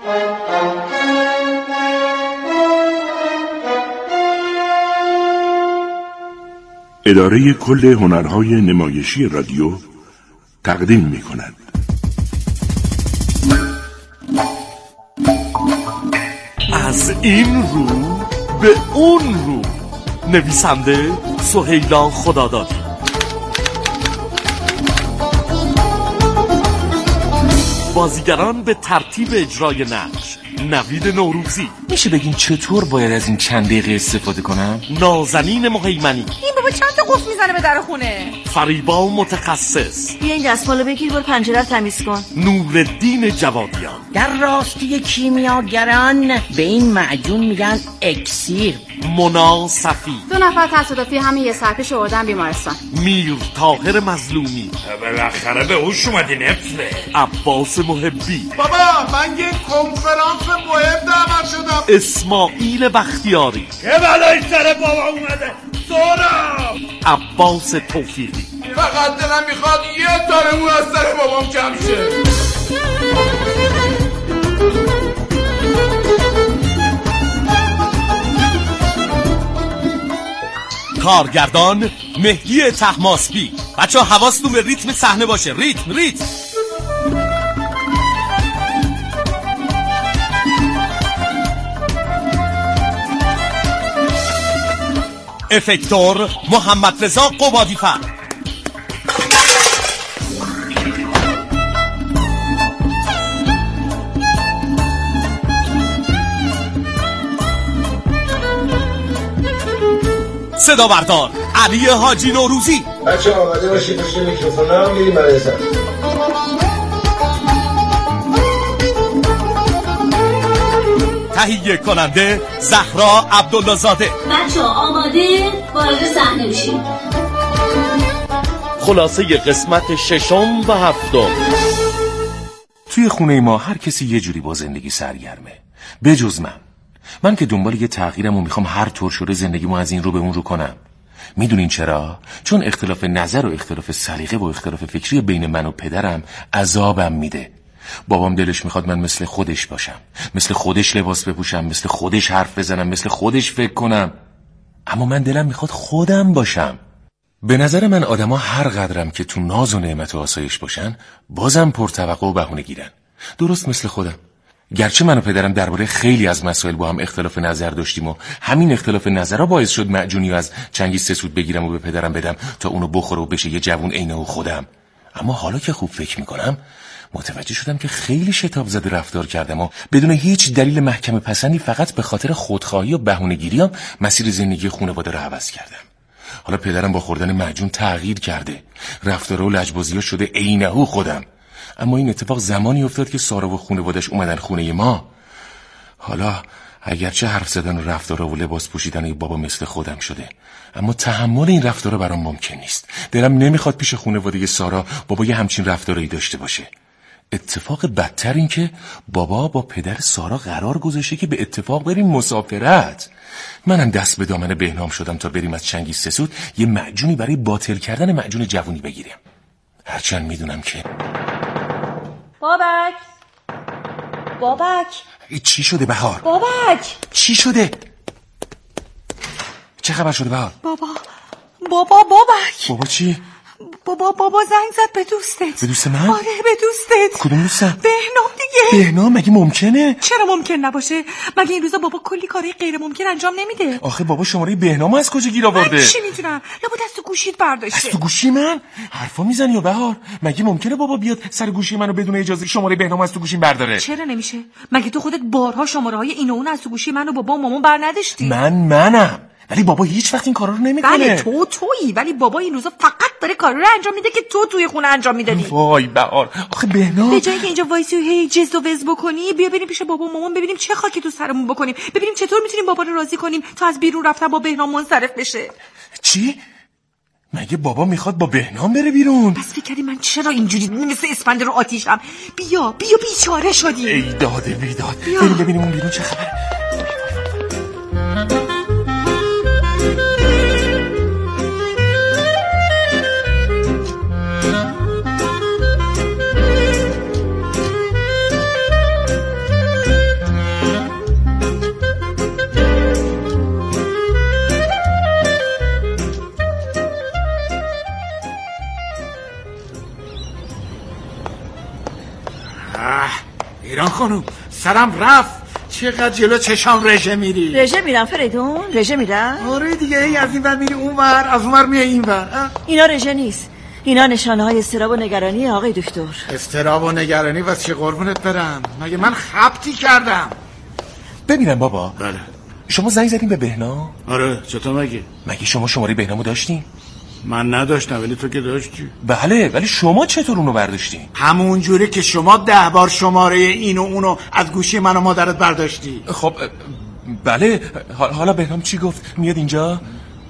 اداره کل هنرهای نمایشی رادیو تقدیم می‌کند. از این رو به اون رو. نویسنده سهیلا خدادادی. بازیگران به ترتیب اجرای نقش: نوید نوروزی. میشه بگین چطور باید از این چند دقیقه استفاده کنم؟ نازنین مهیمنی. این بابا چند تا قفل میزنه به در خونه. فریبا متخصص. بیا این دستمالو بگیر برو پنجره رو تمیز کن. نورالدین جوادیان. در راستی کیمیاگران به این معجون میگن اکسیر. مونا صفی. 2 نفر تصادفی همین یه سر پیش آوردن بیمارستان. میر طاهر مظلومی. بالاخره به هوش اومدی نفله. عباس محبی. بابا من یه کنفرانس مهم دعوت شدم. اسماعیل بختیاری. چه بلایی سر بابا اومده؟ سهراب. عباس توفیقی. فقط دلم میخواد یه تاره مو از سر بابام کم شه. کارگردان مهدی طهماسبی. بچه‌ها حواستون به ریتم صحنه باشه. ریتم. افکتور محمد رضا قبادی‌فر. صدا بردار علی حاجی نوروزی. بچه آماده باشید پشت میکروفونم میریم برای سر. تهیه کننده زهرا عبدالله زاده. بچه آماده وارد صحنه بشید. خلاصه قسمت 6 و 7. توی خونه ما هر کسی یه جوری با زندگی سرگرمه بجز من که دنبال یه تغییرم و میخوام هر طور شده زندگیمو از این رو به اون رو کنم. میدونین چرا؟ چون اختلاف نظر و اختلاف سلیقه و اختلاف فکری بین من و پدرم عذابم میده. بابام دلش میخواد من مثل خودش باشم، مثل خودش لباس بپوشم، مثل خودش حرف بزنم، مثل خودش فکر کنم. اما من دلم میخواد خودم باشم. به نظر من آدما هر قدرم که تو ناز و نعمت و آسایش باشن بازم پرتوقع و بهونه گیرن. درست مثل خودم. گرچه من و پدرم درباره خیلی از مسائل با هم اختلاف نظر داشتیم و همین اختلاف نظرها باعث شد معجونی از چنگیز 3 سود بگیرم و به پدرم بدم تا اونو بخوره و بشه یه جوون عین او خودم. اما حالا که خوب فکر میکنم متوجه شدم که خیلی شتاب زده رفتار کردم و بدون هیچ دلیل محکم پسندی فقط به خاطر خودخواهی و بهونه‌گیریام مسیر زندگی خانواده رو عوض کردم. حالا پدرم با خوردن معجون تغییر کرده، رفتار و لجبازی‌ها شده عین او خودم. اما این اتفاق زمانی افتاد که سارا و خانواده‌اش اومدن خونه ما. حالا اگرچه حرف زدن و رفتارا و لباس پوشیدن بابا مثل خودم شده، اما تحمل این رفتارا برام ممکن نیست. دلم نمیخواد پیش خانواده سارا بابا یه همچین رفتاری داشته باشه. اتفاق بدتر این که بابا با پدر سارا قرار گذاشته که به اتفاق بریم مسافرت. منم دست به دامن بهنام شدم تا بریم از چنگیز 3 سود یه معجونی برای باطل کردن معجون جوونی بگیریم. هرچند میدونم که بابک چی شده بهار؟ بابک چی شده؟ چه خبر شده بهار؟ بابک بابا چی؟ بابا زنگ زد به دوستت. به دوست من؟ آره به دوستت. کدوم دوستم؟ بهنام دیگه. بهنام مگه ممکنه؟ چرا ممکن نباشه؟ مگه این روزا بابا کلی کارهای غیر ممکن انجام نمیده؟ آخه بابا شماره بهنامو از کجا گیر آورده؟ من چی میدونم؟ لابد از تو گوشیت برداشته. از تو گوشی من؟ حرفا میزنی یا بهار؟ مگه ممکنه بابا بیاد سر گوشی منو بدون اجازه شماره بهنامو از تو گوشیم برداره؟ چرا نمیشه؟ مگه تو خودت بارها شماره‌های این و اون از تو گوشی منو بابا و مامان برنداشتی؟ منم. ولی بابا هیچ وقت این کارا رو نمیکنه. بله تویی، ولی بابا این روزا فقط داره کارا رو انجام میده که تو توی خونه انجام میدادی. وای بهار، آخه بهنام به جایی که اینجا وایسی و هی جز و وز بکنی، بیا بریم پیش بابا و مامان ببینیم چه خاکی تو سرمون بکنیم، ببینیم چطور میتونیم بابا رو راضی کنیم تا از بیرون رفتن با بهنام منصرف بشه. چی؟ مگه بابا میخواد با بهنام بره بیرون؟ پس فکر کردی من چرا اینجوری مثل اسفند رو آتیشم؟ بیا بیچاره شدی. ای داده بیداد. بریم ببینیم اون بیرون چه خبره. ایران خانوم سرم رفت. چقدر جلو چشام رژه میری؟ رژه میرم فریدون، رژه میرم. آره دیگه، از این ور میری اون ور، از اون ور میای این ور. اینا رژه نیست، اینا نشانه های اضطراب و نگرانی آقای دکتر. اضطراب و نگرانی واسه چه قربونت برم؟ مگه من خبطی کردم؟ ببینم بابا. بله. شما زنگ زدین به بهنام؟ آره. چطور مگه شما شماره بهنامو داشتین؟ من نداشتم ولی تو که داشتی. بله، ولی شما چطور اونو برداشتین؟ همون جوری که شما 10 بار شماره اینو اونو از گوشی من و مادرت برداشتی. خب بله. حالا بهنام چی گفت؟ میاد اینجا؟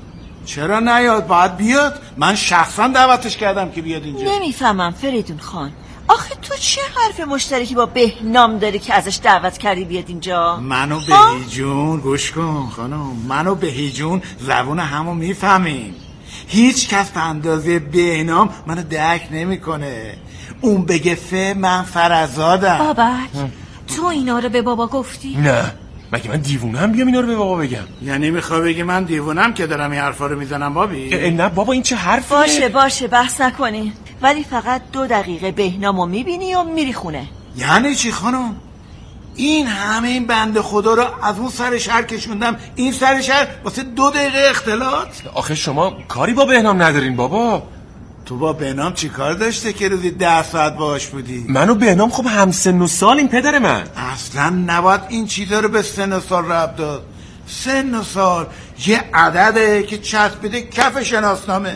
چرا نیاد؟ باید بیاد. من شخصا دعوتش کردم که بیاد اینجا. نمیفهمم فریدون خان، آخه تو چه حرف مشترکی با بهنام داری که ازش دعوت کردی بیاد اینجا؟ منو بهی جون گوش کن خانم، منو بهی جون زبون همو میفهمیم. هیچ کس به اندازه بهنام منو درک نمیکنه. اون بگه من فرزادم. بابک تو اینا رو به بابا گفتی؟ نه، مگه من دیوونم بیام اینا رو به بابا بگم؟ یعنی میخوای بگی من دیوونم که دارم این حرفا رو میزنم بابی؟ نه بابا، این چه حرفیه؟ باشه بحث نکنی، ولی فقط 2 دقیقه بهنامو میبینی و میری خونه. یعنی چی خانم؟ این همه این بنده خدا رو از اون سر شهر کشوندم این سر شهر واسه 2 دقیقه اختلاط؟ آخه شما کاری با بهنام ندارین بابا. تو با بهنام چی کار داشته که روزی 10 ساعت باهاش بودی؟ من و بهنام خب هم سن و سالیم پدر من. اصلا نباید این چیزا رو به سن و سال ربط داد. سن و سال یه عدده که چسبیده کف شناسنامه.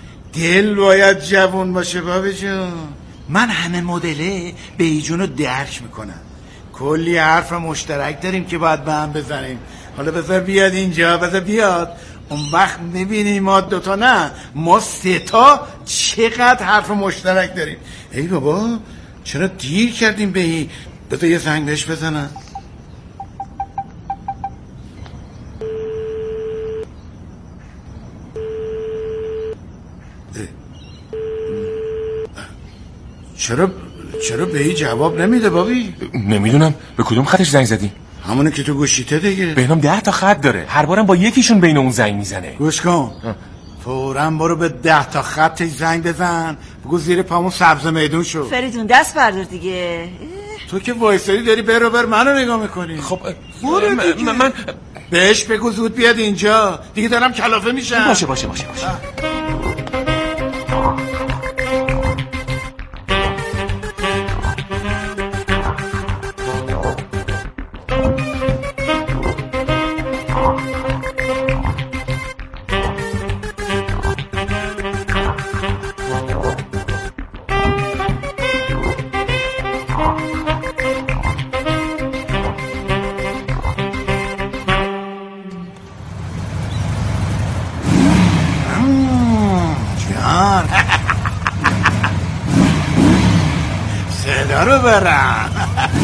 دل باید جوون باشه بابی جون. من همه مدله به ایجونو درک میکنم. کلی حرف مشترک داریم که باید به هم بزنیم. حالا بذار بیاد اینجا، بذار بیاد، اون وقت میبینیم ما 2 تا نه، ما 3 تا چقدر حرف مشترک داریم. ای بابا چرا دیر کردیم بهی؟ بذار یه زنگ بهش بزنم. چرا بهی جواب نمیده بابی؟ نمیدونم به کدوم خطش زنگ زدی؟ همونه که تو گوشیته دیگه. بهنام 10 تا خط داره، هر بارم با یکیشون بین اون زنگ میزنه. گوش کن، فوراً برو به 10 تا خطش زنگ بزن، بگو زیر پامون سبز میدون شو. فریدون دست بردار دیگه. تو که وایسادی داری بر منو نگاه میکنی. خب من بهش بگو زود بیاد اینجا، دیگه دارم کلافه میشم. باشه. صدا رو برم.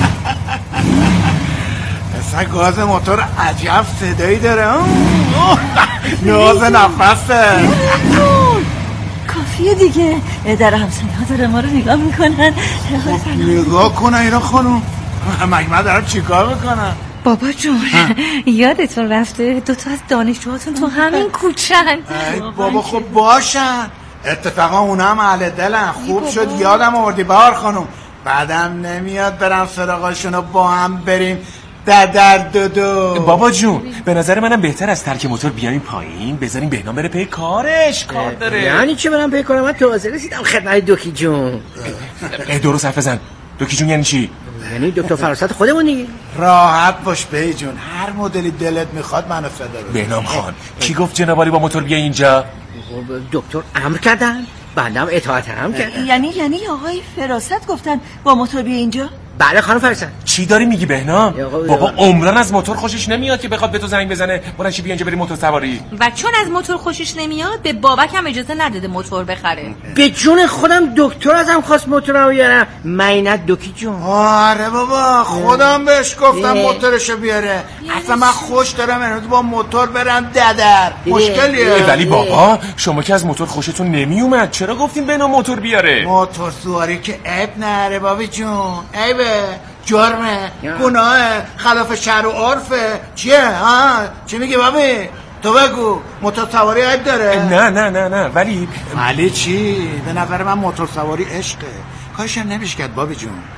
مثلا گاز موتور عجب صدایی داره. نیاز نفسه. کافیه دیگه. در همسایه ها داره ما رو نگاه میکنن. نگاه کنن اینا خانوم؟ مگه من دارم چیکار میکنم؟ بابا جون یادتون رفته 2 تا از دانشجوهاتون تو همین کوچن. بابا خب باشن، اتفاقا اونا هم اهل دلن. خوب شد یادم آوردی بهار خانوم. بعدم نمیاد برم سراغاشونو با هم بریم در دو. بابا جون به نظر منم بهتر از ترک موتور بیایم پایین، بذاریم بهنام بره پی کارش. کار داره. یعنی چه برم پی کارم؟ من تازه رسیدم خدمت دوکی جون. درست حرف بزن. دوکی جون یعنی چی؟ یعنی دکتر فراسد خودمون دیگه. راحت باش بی جون، هر مدلی دلت میخواد منو صدا بزن. بهنام خان کی گفت جنابالی با موتور بیا اینجا؟ دکتر امر کردن، بعدم اطاعت هم کردن. یعنی آقای فراست گفتن با موتور بیا اینجا؟ بله خانم فرستن. چی داری میگی بهنام؟ بابا عمرن از موتور خوشش نمیاد که بخواد به تو زنگ بزنه برنشی بیا اینجا بری موتور سواری. و چون از موتور خوشش نمیاد به بابک هم اجازه نداده موتور بخره. به جون خودم دکتر ازم خواست موتورمو بیارم. مینت دوکی جون. آره بابا خودم بهش گفتم موتورشو بیاره. اصلا من خوش دارم امروز با موتور برم ددر. مشکلیه. ولی بابا شما که از موتور خوشتون نمیومد چرا گفتین بهنام موتور بیاره؟ موتور سواری که عیب نره بابی جون. عیبه، جرمه، گناهه، خلاف شرع و عرفه. چیه؟ چی میگی بابی؟ تو بگو موتور سواری عیب داره؟ نه ولی چی؟ به نظر من موتور سواری عشقه. کارش نمیشه کرد بابی جون.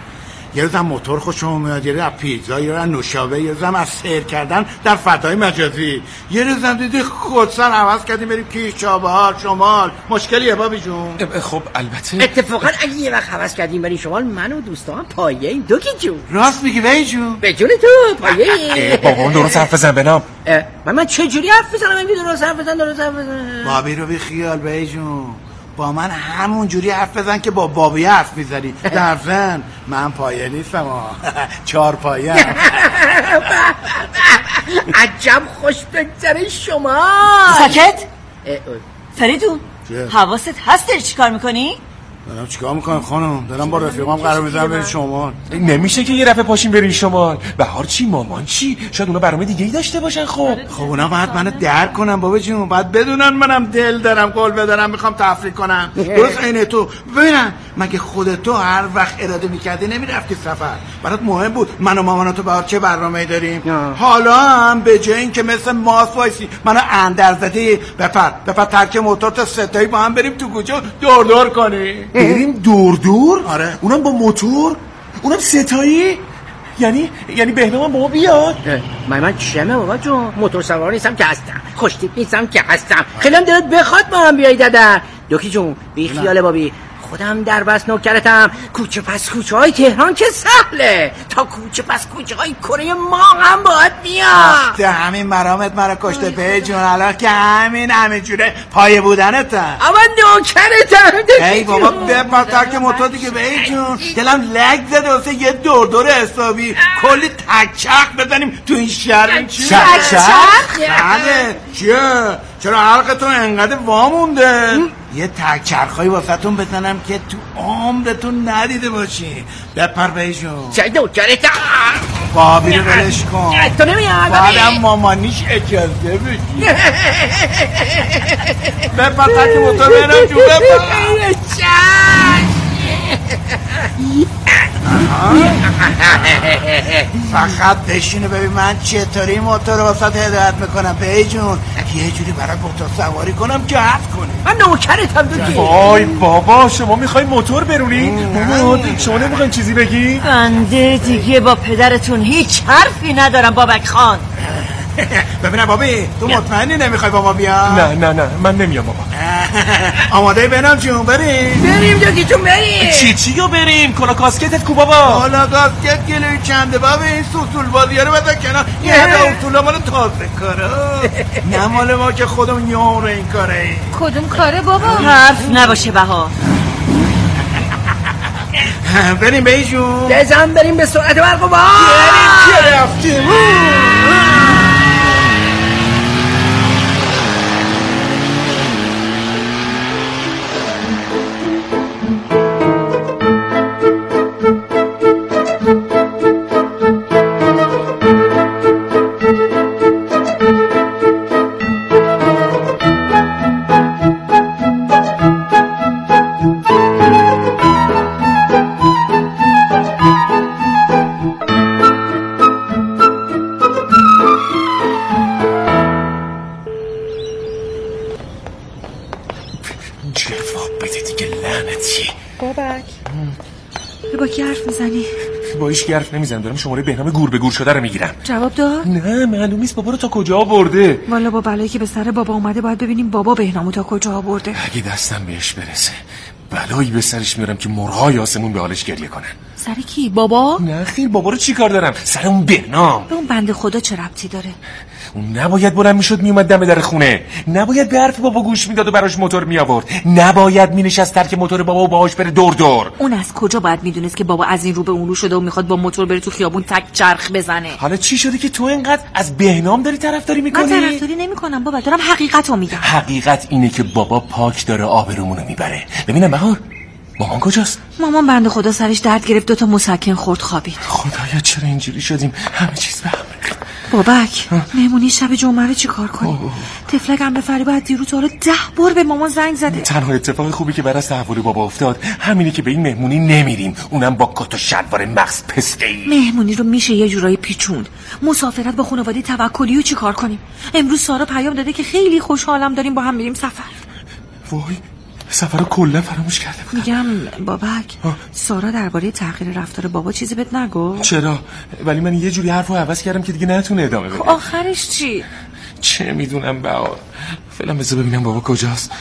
یه روزم موتور خوشم میاد، یه روز از پیتزا، یه روز از نوشابه، یه روزم از سیر کردن در فضای مجازی، یه روزم دیدی خودسر عوض کردیم بریم کیش، چابهار، شمال. مشکلیه بابی جون؟ خب البته اتفاقا اگه یه وقت عوض کردیم بریم شمال، من و دوستان پایه این دوکی جون. راست میگی بی جون؟ به جون تو پایه. بابا درست حرف بزن بنام. من چه جوری حرف بزنم؟ من درست حرف بزن. بابی رو بی خیال بی جون، با من همون جوری حرف بزن که با بابی حرف میزنی. در ضمن من پایه نیستم، 4 پایه. عجب خوش بگذره شما. ساکت. فریدون حواست هست داری چی کار میکنی؟ دارم چیکار میکنم خانم؟ دارم با رفیقام قرار میذارم بریم شمال. نمیشه که یه رفعه پاشیم بریم شمال. بهار چی، مامان چی؟ شاید اونا برنامه دیگه‌ای داشته باشن. خب اونا باید منو درک کنن بابا جون، باید بدونن منم دل دارم، قول بدارم، میخوام تفریح کنم. درست عین تو. ببینن مگه خودت تو هر وقت اراده میکردی نمیرفتی سفر؟ برات مهم بود من و ماماناتو بهار چه برنامه‌ای داریم؟ حالا هم به جای اینکه مثل ماس وایسی منو اندرزدی، بپر ترک موتور تا ستایی با هم بریم تو کوچه دور کنیم. بریم دور؟ آره. اونم با موتور؟ اونم ستایی؟ یعنی بهنام با ما بیاد؟ من چمه بابا جون؟ موتور سوار نیستم که هستم، خوشتیپ نیستم که هستم، خیلی هم دلت بخواد با هم بیایی دادن. دوکی جون بی خیال بابی، خودم در بس نوکرتم. کوچه پس کوچه های تهران که سهله، تا کوچه پس کوچه های کره ما هم باید بیاد. همین مرامت مرا کشته به جون، الان که همین جوره پایه بودنتم. اما نوکرتم. ای بابا بپر ترک موتور دیگه به جون، دلم لگ زده واسه یه دور حسابی کلی تکچرخ بزنیم تو این شهر. تکچرخ؟ بله. چرا حلقتون انقدر وامونده؟ یه تکچرخایی واسه تون بزنم که تو عمرتون ندیده باشی. بپر بیشون. چه نوکرتم؟ بابی رو بلش کن. تو نمیاد بعدم مامانیش اجازه بدی. بپر ترک موتور بینم جون بپر. فقط بشینه ببین من چطوری موتور رو واسه هدایت میکنم بی جون، یه جوری برای موتور سواری کنم که حد کنی. من نوکرتم دوکی. وای بابا شما میخوای موتور برونی؟ مامان شما نمیخواین چیزی بگی؟ بنده دیگه با پدرتون هیچ حرفی ندارم بابک خان. ببینم بابی تو مطمئنی نمیخوای با ما بیا؟ نه من نمیام بابا. آماده بینم جون بریم دوکی جون بریم. چی رو بریم؟ کلا کاسکتت کو بابا؟ کلا کاسکت گلوی چنده بابا، این سوسول بازیه رو بذار کنار. یه هده اصولا مال تازه کاره، نه مال ما که خودم یوم این کاره. کدوم کاره بابا؟ حرف نباشه بهار. بریم بیجون بزن بریم به سرعت برق و باد. بریم که رفتیم. با کی حرف میزنی؟ با هیچ حرف نمیزنم، دارم شماره بهنام گور به گور شده رو میگیرم. جواب داد؟ نه معلوم نیست بابا رو تا کجا آورده. والا با بلایی که به سر بابا اومده باید ببینیم بابا بهنامو تا کجا آورده. اگه دستم بهش برسه بلایی به سرش میارم که مرغای آسمون به حالش گریه کنن. سر کی؟ بابا؟ نه خیر، بابا رو چی کار دارم؟ سر اون بهنام. به اون بنده خدا چه ربطی داره؟ اون نباید بلند میشد میومد دم در خونه، نباید به حرف بابا گوش میداد و براش موتور میآورد، نباید مینشست ترک موتور بابا و باهاش بره دور. اون از کجا باید میدونست که بابا از این رو به اون رو شده و میخواد با موتور بره تو خیابون تک چرخ بزنه؟ حالا چی شده که تو اینقدر از بهنام داری طرفداری میکنی؟ من طرفداری نمیکنم بابا، دارم حقیقتو میگم. حقیقت اینه که بابا پاک داره آبرومونو میبره. ببینم بهار مامان کجاست؟ مامان بنده خدا سرش درد گرفت، 2 تا مسکن خورد خوابید. خدایا چرا اینجوری شدیم؟ همه چیز به هم ریخت. بابک مهمونی شب جمعه رو چیکار کنیم؟ تفلک هم به فریبا از دیروز تا حالا 10 بار به مامان زنگ زده. تنها اتفاق خوبی که برای تحول بابا افتاد همینه که به این مهمونی نمیریم، اونم با کت و شلوار مغز پسته‌ای. مهمونی رو میشه یه جورایی پیچوند. مسافرت با خانواده توکلی رو چیکار کنیم؟ امروز سارا پیام داده که خیلی خوشحالم داریم با هم میریم سفر. وای سفر رو کلا فراموش کرده بودم. میگم بابک، سارا درباره تغییر رفتار بابا چیزی بهت نگفت؟ چرا؟ ولی من یه جوری حرفو عوض کردم که دیگه نتونه ادامه بده. آخرش چی؟ چه میدونم بهار. فعلا بذار ببینم بابا کجاست.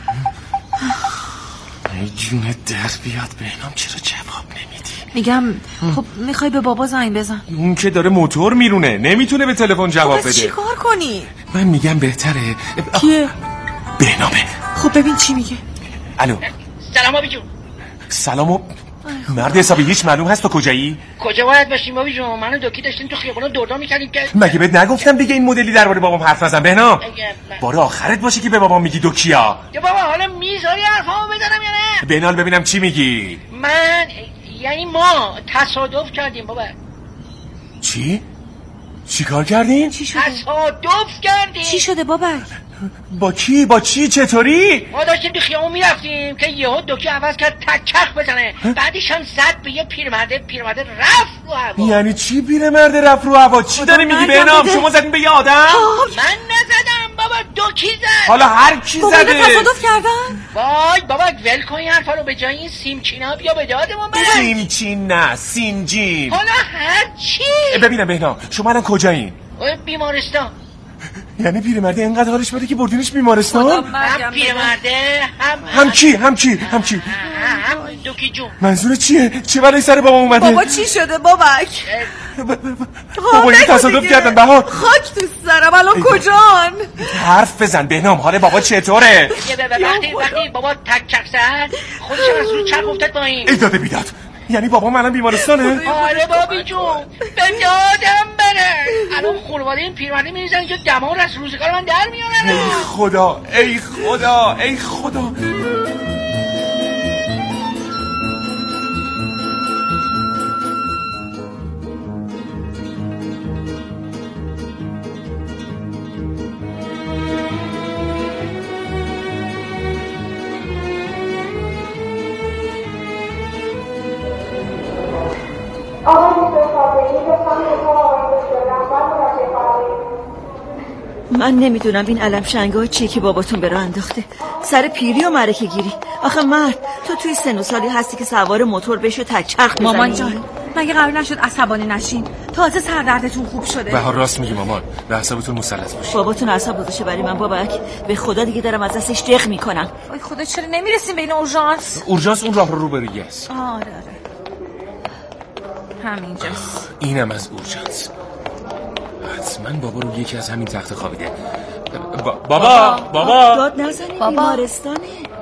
ای جون در بیاد بهنام، چرا جواب نمیدی؟ میگم خب میخوای به بابا زنگ بزن؟ اون که داره موتور میرونه، نمیتونه به تلفن جواب بده. چی کار کنی؟ من میگم بهتره. کیه؟ بهنامه. خب ببین چی میگه. الو. سلام آبی جون. سلامو. مرد حسابی هیچ معلوم هست تو کجایی؟ کجا باید باشیم آبی جون؟ منو دوکی داشتیم تو خیابونا دوران میکردیم که مگه بهت نگفتم دیگه این مدلی درباره بابام حرف نزن بهنام؟ بار آخرت باشه که به بابام میگی دوکیا. یا بابا حالا میذاری حرفامو بزنم یا نه؟ بهنام ببینم چی میگی. من یعنی ما تصادف کردیم بابا. چی؟ چی کار کردین؟ چی شده؟ تصادف کردیم. چی شده بابک؟ با کی؟ با چی؟ چطوری؟ ما داشتیم تو خیابون میرفتیم که یهو دوکی عوض کرد تکخ بزنه. بعدش هم زد به یه پیرمرده رفت رو هوا. یعنی چی پیرمرده رفت رو هوا؟ چی داری میگی بهنام؟ شما زدین به یه آدم؟ من نزدم بابا، دوکی زد. حالا هر کی زده؟ بابا تصادف کردن؟ وای بابا ول کن این حرفا رو، به جای این سیمچینا بیا به دادمون برس. سیمچین نه سینجین. حالا هر چی. ببینم بهنام شما الان کجایین؟ بیمارستان. یعنی پیرمرده اینقدر حالش بده که بردینش بیمارستان؟ هم پیرمرده هم کی؟ هم دوکی جون. منظور چیه؟ چه بلایی سر بابا اومده؟ بابا چی شده بابک؟ بابا این تصادف کردن بهار. خاک تو سرم، الان کجان؟ حرف بزن بهنام، حال بابا چطوره؟ وقتی بابا تک زد خودش از رو چرخ افتاد با این. ایداد بیداد. یعنی بابا الان بیمارستانه؟ آره بابی جون به دادم بره. الان خانواده این پیرمرده میریزن که دما رو از روزگار من در میارن. ای خدا ای خدا ای خدا. من نمیدونم این علم شنگاه چیه که باباتون برا انداخته. سر پیری و معرکه گیری. آخه مرد تو توی سن و سالی هستی که سوار موتور بشو تکچرخ بزنی. مامان جان مگه قرار نشد عصبانی نشین؟ تازه سردردتون خوب شده. بهار راست میگی مامان، به اعصابتون مسلط باشید. باباتون اعصاب گذاشته برای من بابک. به خدا دیگه دارم از دستش دق میکنم. وای خدا چرا نمیرسیم به این اورژانس؟ اورژانس اون راه رو روبروی است. آره همینجاست. اینم از اورژانس. حتما بابا رو یکی از همین تخت خوابیده. بابا داد نزنی بیمارستانه.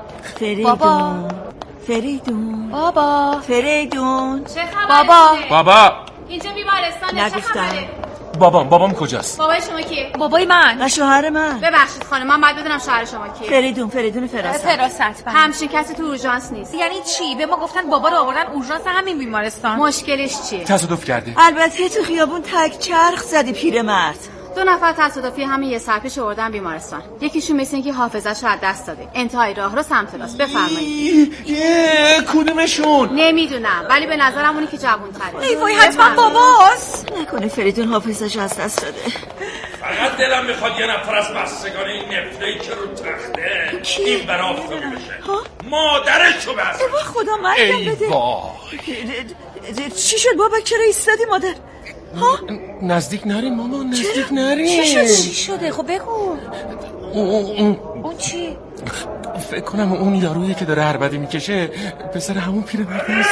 فریدون چه خبره؟ بابا اینجا بیمارستانه. چه خبره؟ بابام کجاست؟ بابای شما کیه؟ بابای من. و شوهر من. ببخشید خانم، من باید بدونم شوهر شما کیه. فریدون فراست. همچین کسی تو اورژانس نیست. یعنی چی؟ به ما گفتن بابا رو آوردن اورژانس همین بیمارستان. مشکلش چیه؟ تصادف کرده. البته تو خیابون تک چرخ زدی پیرمرد. 2 نفر تصادفی همین یه سر پیش آوردن بیمارستان. یکیشون مثل اینکه حافظه‌شو از دست داده. انتهای راه رو سمت راست. بفرمایید. کدومشون؟ نمیدونم ولی به نظرم اونی که جوان‌تره. ای وای حتما باباست. نکنه فریدون حافظه‌شو از دست داده. فقط دلم میخواد یه نفر از بستگان این نفله‌ای که رو تخته این برا آفتابی بشه. مادرشو بس. ای خدا مرگم بده. چی شد بابا؟ چرا ایستادی مادر؟ نزدیک نریم مامان، نزدیک نریم. چی شده؟ خب بگو. اون چی؟ فکر کنم اون یارویی که داره عربده میکشه پسر همون پیرمرده است.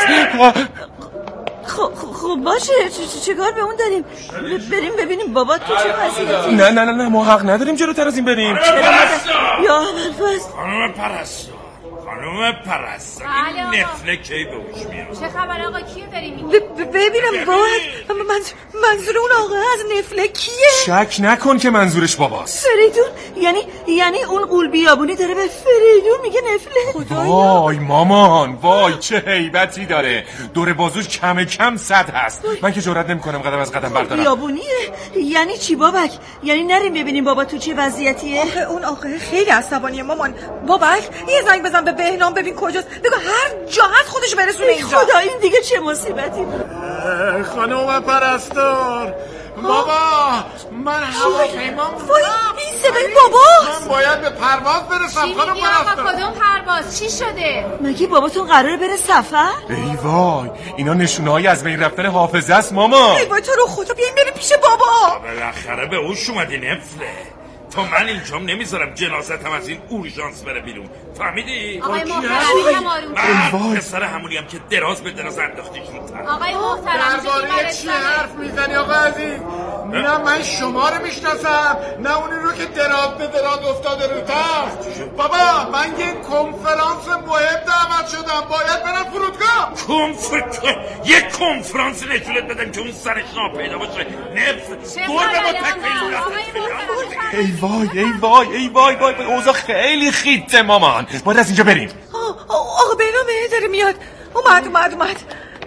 خب باشه، چیکار به اون داریم؟ بریم ببینیم بابا تو چه وضعیتی؟ نه ما حق نداریم جلوتر از این بریم. یا ابوالفضل. خانم پرستار این نفله کی به هوش میاد؟ چه خبر آقا؟ کیو داری میگی؟ ببینم بابا منظور اون آقا از نفله کیه؟ شک نکن که منظورش باباست. فریدون یعنی اون قول بیابونی داره به فریدون میگه نفله. وای مامان وای چه هیبتی داره. دور بازوش کم 100 هست. من که جرئت نمیکنم قدم از قدم بردارم. بیابونیه یعنی چی بابک؟ یعنی نریم ببینیم بابا تو چه وضعیتیه؟ آخه اون آقا خیلی عصبانیه مامان. بابک یه زنگ بزن به بهنام ببین کجاست. بگو هر جا هست خودش برسونه اینجا. خدا این دیگه چه مصیبتی بود. خانم پرستار بابا من هواپیمام وای صدای باباست. من باید به پرواز برسم خانم پرستار. کدوم پرواز؟ چی شده؟ مگه باباتون قراره بره سفر؟ ای وای، اینا نشونه‌های از بین رفتن حافظه است ماما. ای وای تو رو خدا بیاین بریم پیش بابا. بالاخره به اوش اومدی نفله. تو من اینجام نمیذارم جنازتم از این اورژانس بره بیرون. فهمیدی؟ آقای محترم من پسر همونیم که دراز به دراز انداختیش رو تن. آقای محترم درباره چی حرف میزنی آقا عزیز؟ نه من شما رو میشناسم، نه اونی رو که دراز به دراز افتاده رو تخت. بابا من یه کنفرانس مهم دعوت شدم، باید برم فرودگاه. یک کنفرانس نشونت بدم که اون سرش ناپیدا باشه. نفس گربه با تکمیل. ای وای ای وای ای وای وای اوضاع خیلی خیته مامان. باید از اینجا بریم. آقا بهنام داره میاد. اومد.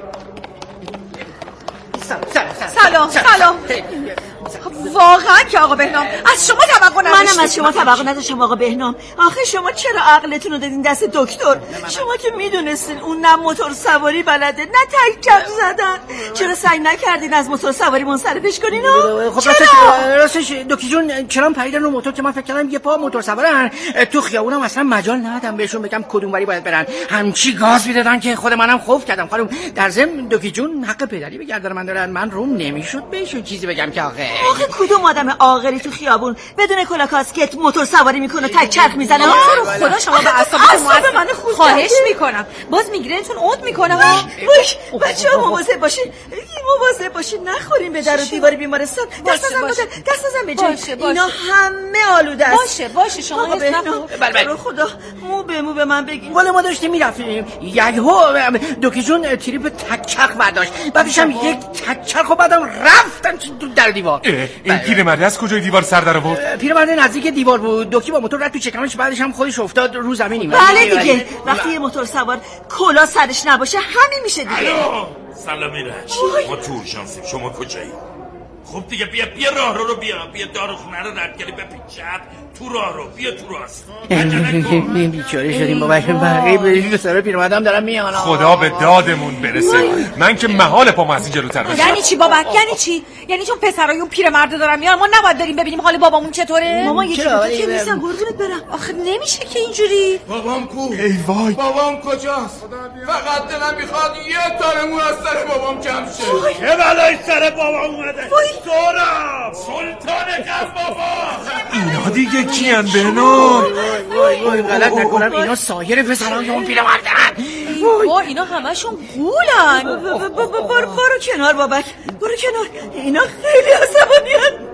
سلام. واقعا که آقا بهنام از شما توقع نداشتم. منم از شما توقع نداشتم آقا بهنام. آخه شما چرا عقلتون رو دادین دست دکتر؟ شما که میدونستین اون نه موتور سواری بلده نه تک‌چپ زدن، چرا سعی نکردین از موتور سواری منصرفش کنین؟ خب راستش دکتر جون چرا پریدن رو موتور که من فکر کردم یه پا موتور سوارن. تو خیابونم اصلا مجال ندادم بهشون بگم کدوم وری باید برن، همچی گاز میدادن که خود منم خوف کردم. خانم در ضمن دکتر جون حق پدری به گردن من دارن، من روم نمیشد بهشون چیزی بگم که آخه کدوم آدم عاقلی تو خیابون بدون کلا کاسکت موتور سواری میکنه تک چرخ میزنه؟ خدا شما به اعصاب من خواهش میکنم. باز میگرنتون عود میکنه ها. بچه‌ها مواظب باشین نخورین به در و دیوار بیمارستان. دست نزن به جای. اینا همه آلوده است. باشه شما بله خدا مو به من بگین. ولی ما داشتیم میرفتیم یهو دکتر جون تریپ تک چرخ برداشت، بعدش هم یک تک چرخ و بعدم رفتن تو در دیوار. این پیرمرد از کجای دیوار سر در آورد؟ پیرمرد نزدیک دیوار بود، دکتر با موتور رفت تو چکمش، بعدش هم خودش افتاد رو زمین. بله دیگه وقتی یه موتور سوار کلا سرش نباشه همین میشه دیگه. سلام ایرج، ما تو اورژانسیم، شما کجایی؟ خب دیگه بیا راه رو بیا داروخونه رو رد کردی بپیچد تو راه رو بیا تو راست. بیچاره شدیم بابا، بقیه سر پیرمردم دارم میان. خدا به دادمون برسه. من که محال پام از این جلوتر بشم. یعنی چی بابا؟ یعنی چی؟ یعنی چون پسرای اون پیرمرد دارن میان ما نباید بریم ببینیم حال بابامون چطوره؟ مامان یکی دیگه که نیستن قربونت برم. آخه نمیشه که اینجوری. بابام کو؟ ای وای بابام کجاست؟ فقط دلم میخواد یه تار مو از سر بابام کم شه. چه بلایی سر بابام اومده؟ سورا سلطان کم بابا. اینا دیگه کیان بهنام؟ وای غلط نکنم اینا سایر پسرای اون پیرمردن. وای اینا همشون گولن. برو کنار بابک، برو کنار. اینا خیلی عصبانی‌ان.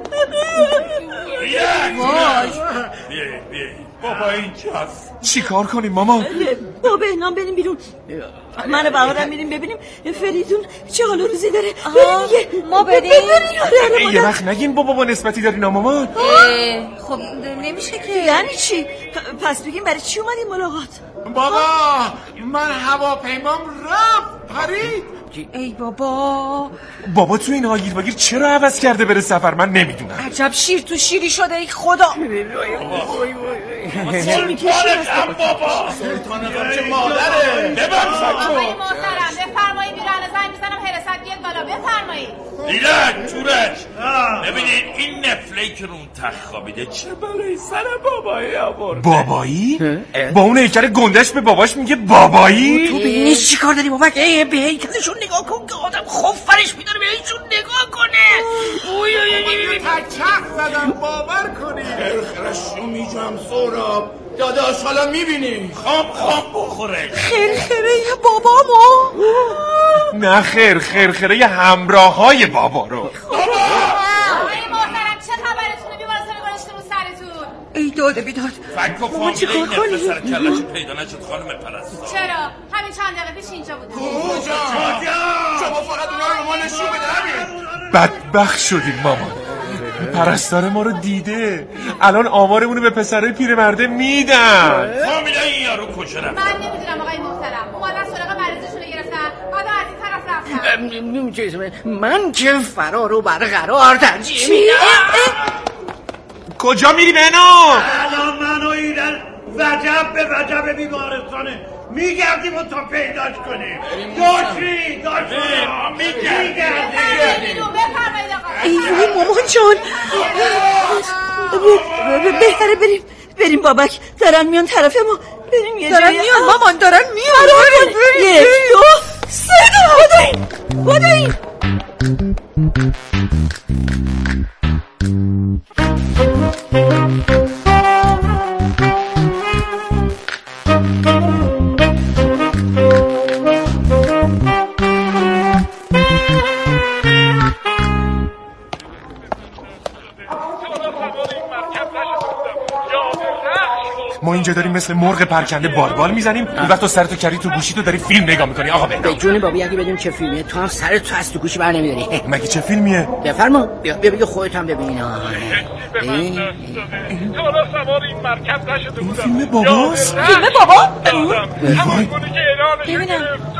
بیا بابا اینجاست. چی کار کنیم مامان؟ با بهنام بریم بیرون. من و بهارم میریم ببینیم فریدون چه حال روزی داره. ما بریم. یه وقت نگین بابا با نسبتی دارین مامان. خب نمیشه که. یعنی چی؟ پس بگیم برای چی اومدیم ملاقات؟ بابا من هواپیمام رفت پرید. ای بابا تو این هاگیر واگیر چرا عوض کرده بره سفر؟ من نمیدونم. عجب شیر تو شیری شده ای خدا. سلطانم بابا سلطانم چه مادره. آقای محترم بفرمایید بیرون زنگ میزنم حراست بیاد بالا بفرمایید. ایرج تورج ببینید این نفلی که رون تخت خوابیده چه برای سر بابایی آورده. بابایی؟ با اون هیکل گندش به باباش میگه بابایی؟ تو به اینش چی کار داری بابا؟ به هیکلشون نگاه کن که آدم خوفرش میداره به هیچون نگاه کنه. تک زدم باور کنی. خرخرش رو میجم سوراب داداش حالا میبینی خام بخوره. خرخره بابامو. نه خرخره یه همراه های بابا رو. آقای محترم چه خبرتونه؟ بیمارستان گذاشته رو سرتون. ای داده بیداد. فکر و فامیل این نفل سر کلش پیدا نشد خانم پرستار. چرا؟ همین چند دقیقه پیش اینجا بودم. کجا؟ شما فقط اونا رو ما نشون بده. بدبخت شدیم مامان. پرستار ما رو دیده. الان آمارمونو به پسرای پیرمرده میدن. فامیل این یارو کجا رفت؟ من نمیدونم آقای محترم. اومدن سراغ مریضشون رو گرفتن. بعد از این طرف رفتن. من که فرار و برقرار ترجیح میدم. کجا میری بهنام؟ الان من و ایران وجب به وجب بیمارستانه میگردیم و تا پیداش کنیم. داشتی میگردیم. بفرمایید آقا. ای وای مامان جان. بهتره بریم بابک، دارن میان طرف ما. بریم یه دارن جایی. میان مامان، دارن میان. 1 2 3 بدوین. ما اینجا داریم مثل مرغ پرکنده بال میزنیم، اون وقت تو سرتو کردی تو گوشی تو داری فیلم نگاه میکنی. آقا بهنام به جون بابی اگه بدونیم چه فیلمیه تو هم سرت تو از تو گوشی بر نمیداری. مگه چه فیلمیه؟ بفرما بیا خودت هم ببین. این فیلم باباست؟ فیلم بابا؟ ببینم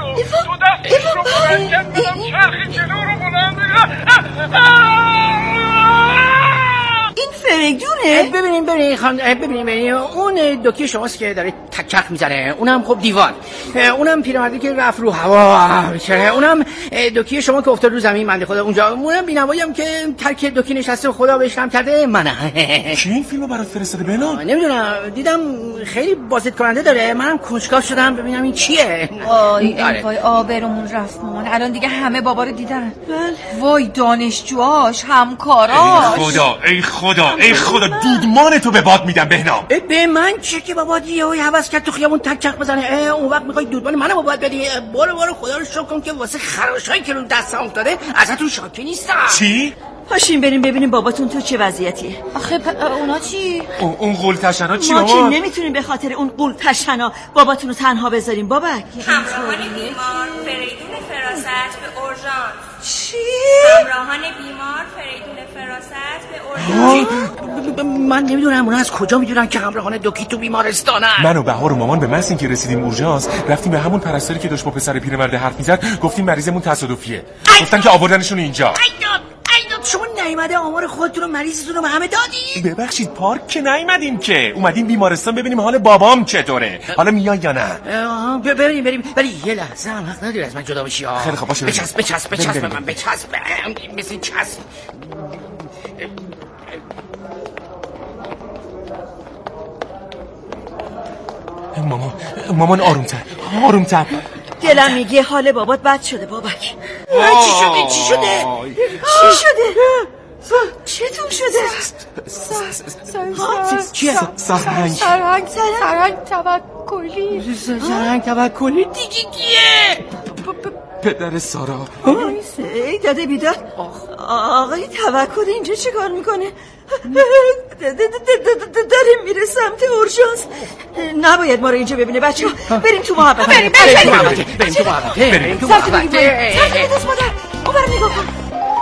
این فریدونه. ببینیم اون دکتر شماست که داره تک میزنه، اونم خب دیوان، اونم پیرمردی که رفت رو هوا، اونم دکتر شما که افتاد رو زمین بنده خدا اونجا، اونم بی‌نوایی هم که ترک دکتر نشسته خدا بهش رحم کرده منم. کی این فیلمو برات فرستاده بهنام؟ نمیدونم، دیدم خیلی بازدید کننده داره، منم کنجکاو شدم ببینم این چیه. وای آبرمون رفت مامان، الان دیگه همه بابا رو دیدن. وای دانشجوهاش، همکاراش. ای خدا دودمان تو به باد میدم بهنام. به من چه که بابا دیگه حواس کرد تو خیابون تک بزنه، اون وقت میخوای دودمان منو بابا بدی؟ برو خدا رو شکر کن که واسه خراشایی که رو دستم افتاده ازتون شاکی نیستم. چی؟ پاشین بریم ببینیم باباتون تو چه وضعیتیه. آخه اونا چی؟ اون قولتشنا چی؟ ما که نمیتونیم به خاطر اون قولتشنا باباتون رو تنها بذاریم بابک. همراهان بیمار فریدون فراست به اورژانس. چی؟ همراهان بیمار فریدون فراست به اورژانس. من نمیدونم اونا از کجا میدونن که همراهان دوکی تو بیمارستانن. من و بهار و مامان به محض اینکه رسیدیم اورژانس رفتیم به همون پرستاری که داشت با پسر پیرمرد حرف میزد، گفتیم مریضمون تصادفیه. گفتن که آوردنشون اینجا. شما نیومده آمار خودتون و مریضتون رو به همه دادی؟ ببخشید پارک که نیومدیم که، اومدیم بیمارستان ببینیم حال بابام چطوره. حالا میای یا نه؟ بریم ولی یه لحظه هم حق نداری از من جدا بشی. خیلی خب باشه. بچسب به من، بچسب مثل چسب. مامان آرومتر. دلم میگه حال بابات بد شده بابک. چی شده؟ چطور شده؟ چیه؟ سرهنگ توکلی دیگه کیه؟ پدر سارا. ای داده بیداد. آقای توکلی اینجا چه کار میکنه؟ داریم میره سمت اورژانس. نباید ما رو اینجا ببینه بچه ها. بریم تو محبت. بریم تو محبت. دست مادر او برم نگاه کن.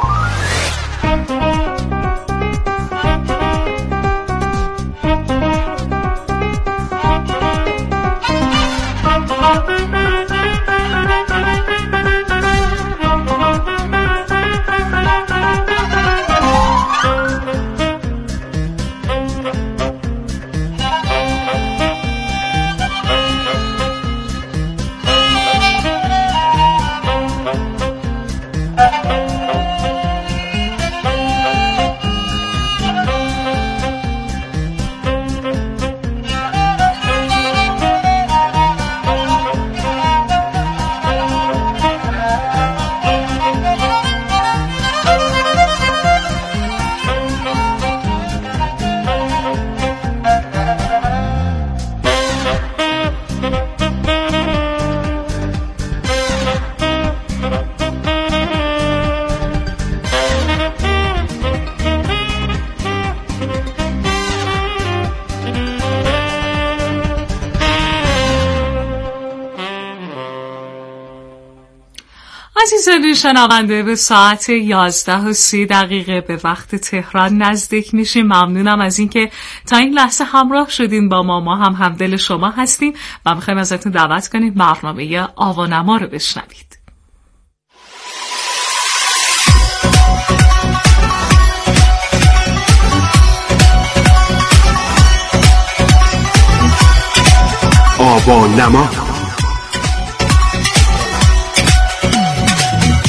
عزیزان شنونده، به ساعت 11:30 به وقت تهران نزدیک میشیم. ممنونم از اینکه تا این لحظه همراه شدین با ما هم همدل شما هستیم و میخوایم ازتون دعوت کنیم برنامه آوانما رو بشنوید. آوانما